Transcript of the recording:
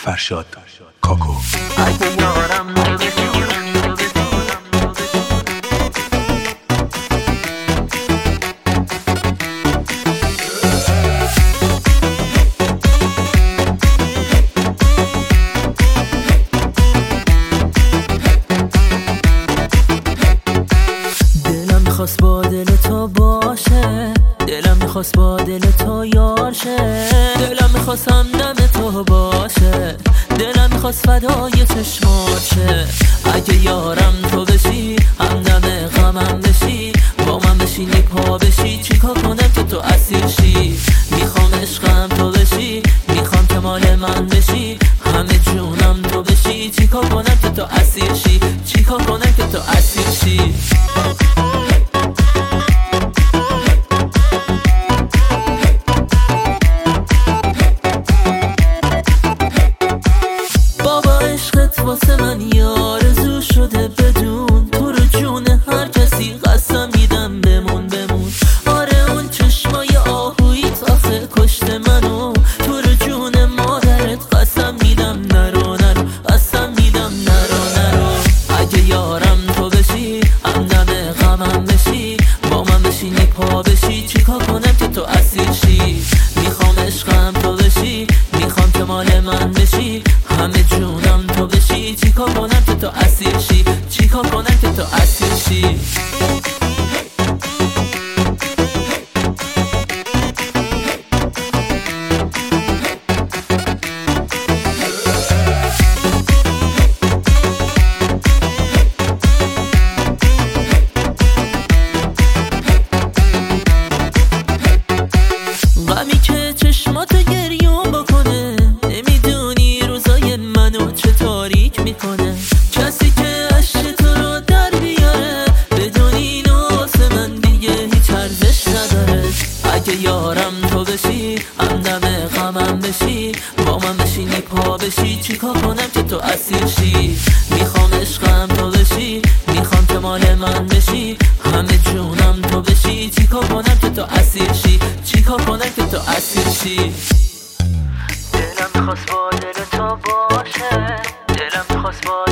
فرشاد کاکو. اگه یارم دلم میخواست با دل تو باشه، دلم میخواست با دل تو یار شه، دلم میخواست همدم تو باشه، دلم میخواست فدای چشمات شه. اگه یارم تو بشی، همدم غمم بشی، با من بشینی پا بشی، چیکار کنم که تو اسیر شی؟ میخوام عشقم تو بشی، میخوام که مال من بشی، همه جونم تو بشی، چیکار کنم که تو اسیر شی؟ چیکار کنم که تو اسیر شی؟ واسه من آرزو شده بدون تو رو جون هر کسی قسم میدم بمون بمون. آره اون چشمای آهویت آخه کشته منو، تو رو جون مادرت قسم میدم نرو نرو، قسم میدم نرو نرو. اگه یارم تو بشی، همدم غمم بشی، با من بشینی پا بشی، چیکار کنم که تو اسیر شی؟ میخوام عشقم تو بشی، میخوام که مال من بشی، همه جونم تو بشی، چیکار کنم که تو اسیر شی؟ چیکار کنم که تو اسیر شی؟ غمی که چشماتو گریون بکنه، نمیدونی روزای منو چه تاریک میکنه. کسی که عشق تو رو در بیاره، بدون اینو واسه من دیگه هیچ ارزش نداره. اگه یارم تو بشی، همدم غمم بشی، با من بشینی پا بشی، چیکار کنم که تو اسیر شی؟ میخوام عشقم تو بشی، میخوام که مال من بشی، همه جونم تو بشی، چیکار کنم که تو اسیر شی؟ چیکار کنم که تو اسیر شی؟ دلم میخواست با دل تو باشه، دلم میخواست با